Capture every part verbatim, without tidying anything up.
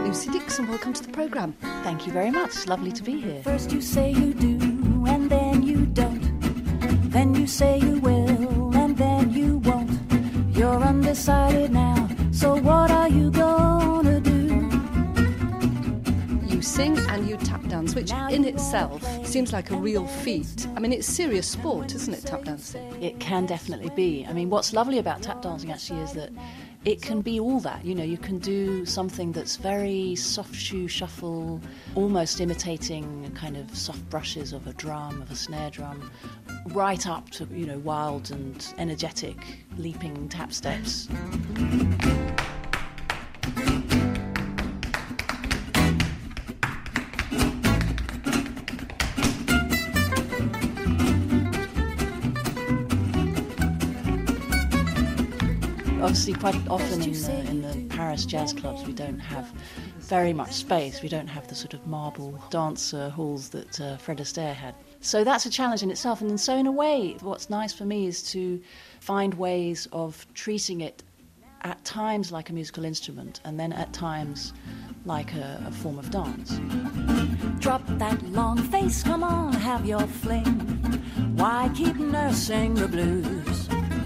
Lucy Dixon, welcome to the programme. Thank you very much. It's lovely to be here. First you say you do, and then you don't. Then you say you will, and then you won't. You're undecided now, so what are you gonna do? You sing and you tap dance, which in itself seems like a real feat. I mean, it's serious sport, isn't it, tap dancing? It can definitely be. I mean, what's lovely about tap dancing actually is that it can be all that. You know, you can do something that's very soft shoe shuffle, almost imitating kind of soft brushes of a drum, of a snare drum, right up to, you know, wild and energetic leaping tap steps. Obviously, quite often in the, in the Paris jazz clubs, we don't have very much space. We don't have the sort of marble dancer halls that uh, Fred Astaire had. So that's a challenge in itself. And so in a way, what's nice for me is to find ways of treating it at times like a musical instrument and then at times like a, a form of dance. Drop that long face, come on, have your fling. Why keep nursing the blues?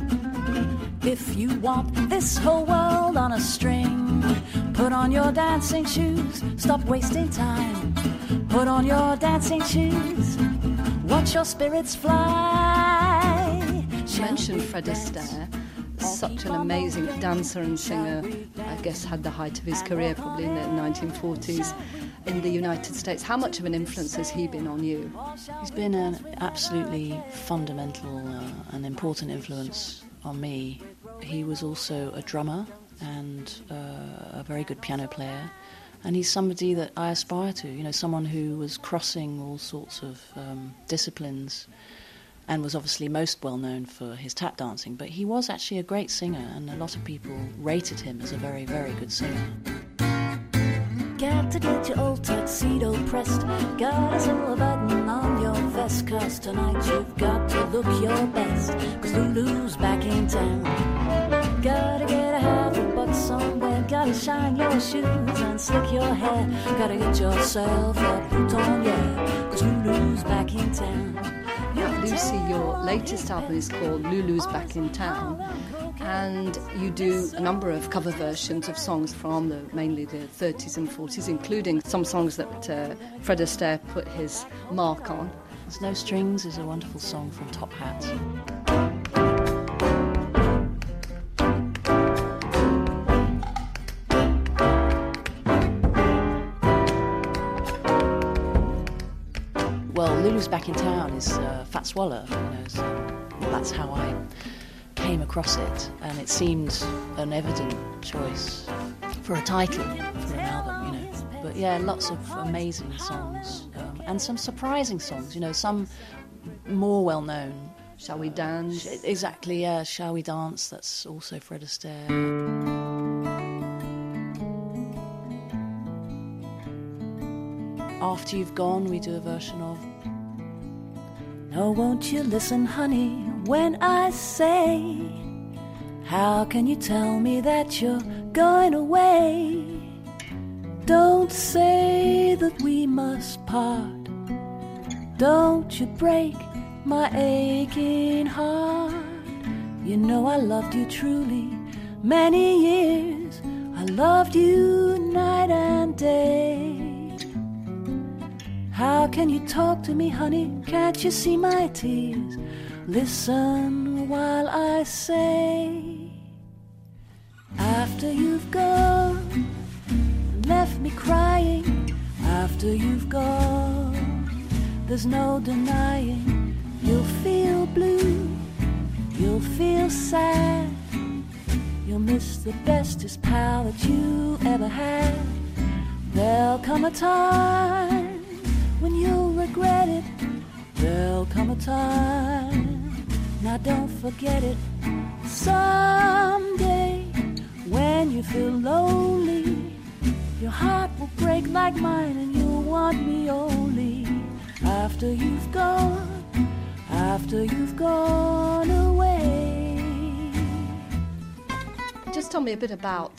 If you want this whole world on a string, put on your dancing shoes, stop wasting time. Put on your dancing shoes, watch your spirits fly. You mentioned Fred Astaire, such an amazing dancer and singer. I guess had the height of his career probably in the nineteen forties in the United States. How much of an influence has he been on you? He's been an absolutely fundamental uh, and important influence on me. He was also a drummer and uh, a very good piano player, and he's somebody that I aspire to, you know, someone who was crossing all sorts of um, disciplines and was obviously most well known for his tap dancing, but he was actually a great singer, and a lot of people rated him as a very, very good singer. Got to get your old tuxedo pressed, got a silver button on your vest, 'cause tonight you've got to look your best, 'cause Lulu's back in town. Gotta get a half a buck somewhere, gotta shine your shoes and slick your hair, gotta get yourself a boutonniere, 'cause Lulu's back in town. Now, Lucy, your latest album is called Lulu's Back in Town, and you do a number of cover versions of songs from the, mainly the thirties and forties, including some songs that uh, Fred Astaire put his mark on. There's No Strings is a wonderful song from Top Hat. Well, Lulu's Back in Town is uh, Fats Waller, you know, so that's how I came across it, and it seemed an evident choice for a title for an album, you know. But yeah, lots of amazing songs, um, and some surprising songs, you know, some more well known. Shall We Dance? Exactly, yeah, Shall We Dance, that's also Fred Astaire. After You've Gone, we do a version of. Now won't you listen, honey, when I say, how can you tell me that you're going away? Don't say that we must part. Don't you break my aching heart. You know I loved you truly many years. I loved you night and day. How can you talk to me, honey? Can't you see my tears? Listen while I say, after you've gone, left me crying. After you've gone, there's no denying. You'll feel blue, you'll feel sad. You'll miss the bestest pal that you ever had. There'll come a time when you'll regret it. There'll come a time, now don't forget it. Someday, when you feel lonely, your heart will break like mine and you'll want me only. After you've gone, after you've gone away. Just tell me a bit about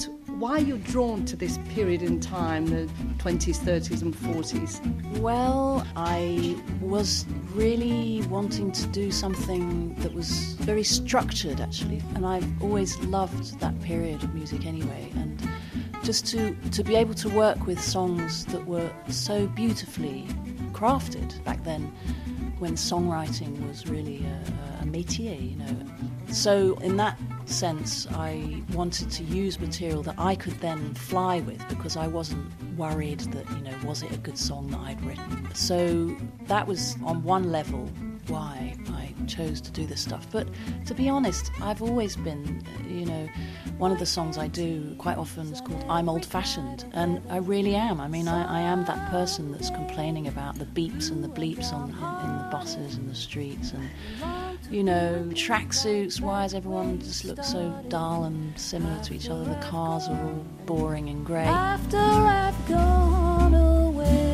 why you're drawn to this period in time, the twenties, thirties and forties? Well, I was really wanting to do something that was very structured, actually, and I've always loved that period of music anyway, and just to, to be able to work with songs that were so beautifully crafted back then, when songwriting was really a, a métier, you know. So in that sense, I wanted to use material that I could then fly with, because I wasn't worried that, you know, was it a good song that I'd written. So that was on one level why I chose to do this stuff. But to be honest, I've always been, you know, one of the songs I do quite often is called I'm Old-Fashioned, and I really am. I mean, I, I am that person that's complaining about the beeps and the bleeps on in, in the buses and the streets, and, you know, tracksuits, why does everyone just look so dull and similar to each other? The cars are all boring and grey. After I've gone away.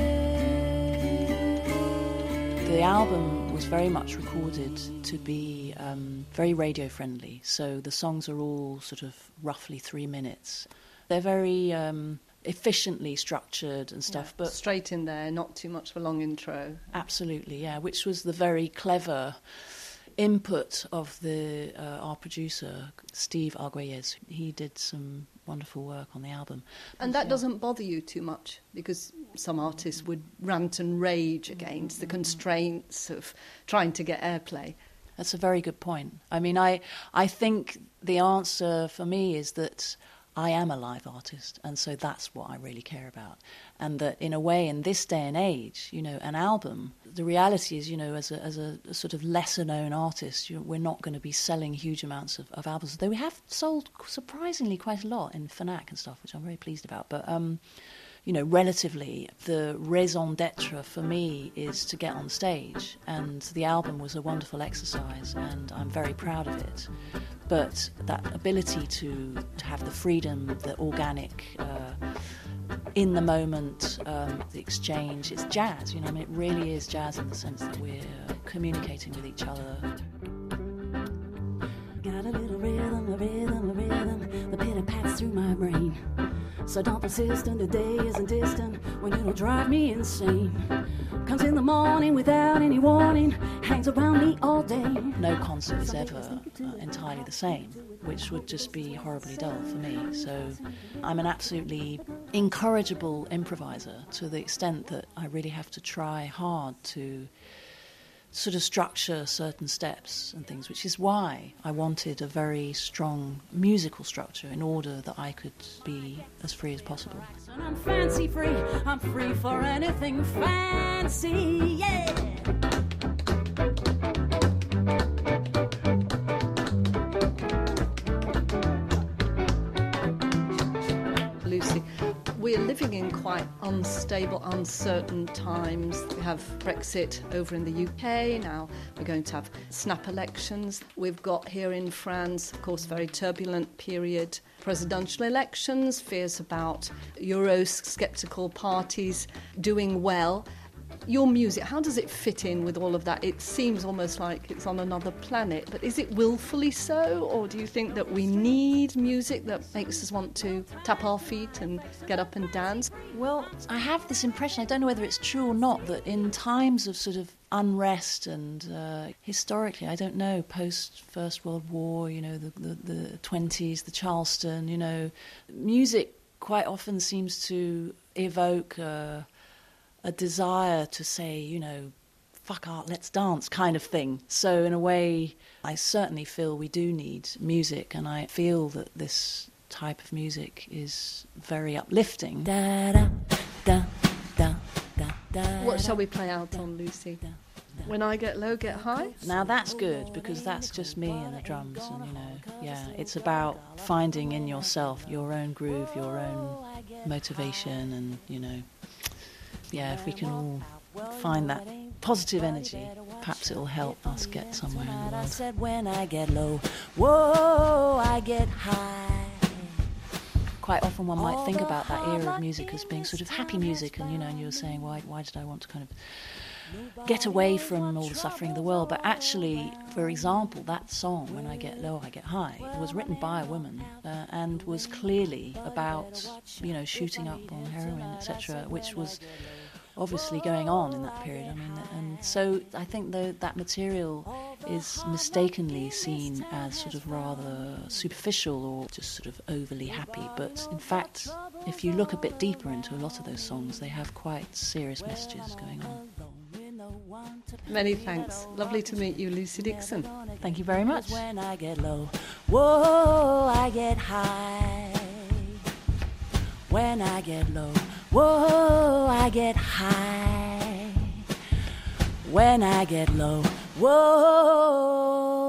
The album was very much recorded to be um, very radio friendly, so the songs are all sort of roughly three minutes. They're very um, efficiently structured and stuff, Yeah, but straight in there, not too much of a long intro. Absolutely, yeah, which was the very clever input of the uh, our producer, Steve Arguelles. He did some wonderful work on the album. And that doesn't bother you too much, because some artists would rant and rage against the constraints of trying to get airplay. That's a very good point. I mean, I I think the answer for me is that I am a live artist, and so that's what I really care about. And that, in a way, in this day and age, you know, an album, the reality is, you know, as a, as a, a sort of lesser-known artist, you know, we're not going to be selling huge amounts of, of albums, though we have sold surprisingly quite a lot in Fnac and stuff, which I'm very pleased about. But, um, you know, relatively, the raison d'etre for me is to get on stage, and the album was a wonderful exercise, and I'm very proud of it. But that ability to, to have the freedom, the organic, uh, in the moment, um, the exchange, it's jazz, you know, I mean, it really is jazz in the sense that we're communicating with each other. Got a little rhythm, a rhythm, a rhythm, the pitter pats through my brain. So don't persist, and the day isn't distant when it'll drive me insane. Comes in the morning without any warning, hangs around me all day. No concert is ever uh, entirely the same, which would just be horribly dull for me. So I'm an absolutely incorrigible improviser, to the extent that I really have to try hard to sort of structure certain steps and things, which is why I wanted a very strong musical structure in order that I could be as free as possible. And I'm fancy free, I'm free for anything fancy, yeah! Lucy, we're living in quite unstable, uncertain times. We have Brexit over in the U K, now we're going to have snap elections. We've got here in France, of course, very turbulent period, presidential elections, fears about Eurosceptical parties doing well. Your music, how does it fit in with all of that? It seems almost like it's on another planet, but is it willfully so, or do you think that we need music that makes us want to tap our feet and get up and dance? Well, I have this impression, I don't know whether it's true or not, that in times of sort of unrest and uh, historically, I don't know, post First World War, you know, the, the, the twenties, the Charleston, you know, music quite often seems to evoke Uh, a desire to say, you know, fuck art, let's dance kind of thing. So in a way, I certainly feel we do need music, and I feel that this type of music is very uplifting. Da, da, da, da, da, da, What shall we play out on, Lucy? When I Get Low, Get High? Now that's good, because that's just me and the drums, and, you know, yeah, it's about finding in yourself your own groove, your own motivation, and, you know, yeah, if we can all find that positive energy, perhaps it'll help us get somewhere in the world. I said when I get low, whoa, I get high. Quite often one might think about that era of music as being sort of happy music, and, you know, and you were saying, why why did I want to kind of get away from all the suffering of the world. But actually, for example, that song, When I Get Low, I Get High, was written by a woman uh, and was clearly about, you know, shooting up on heroin, et cetera, which was obviously going on in that period. I mean, and so I think the, that material is mistakenly seen as sort of rather superficial or just sort of overly happy. But in fact, if you look a bit deeper into a lot of those songs, they have quite serious messages going on. Many thanks. Lovely to meet you, Lucy Dixon. Thank you very much. When I get low, whoa, I get high. When I get low, whoa, I get high. When I get low, whoa.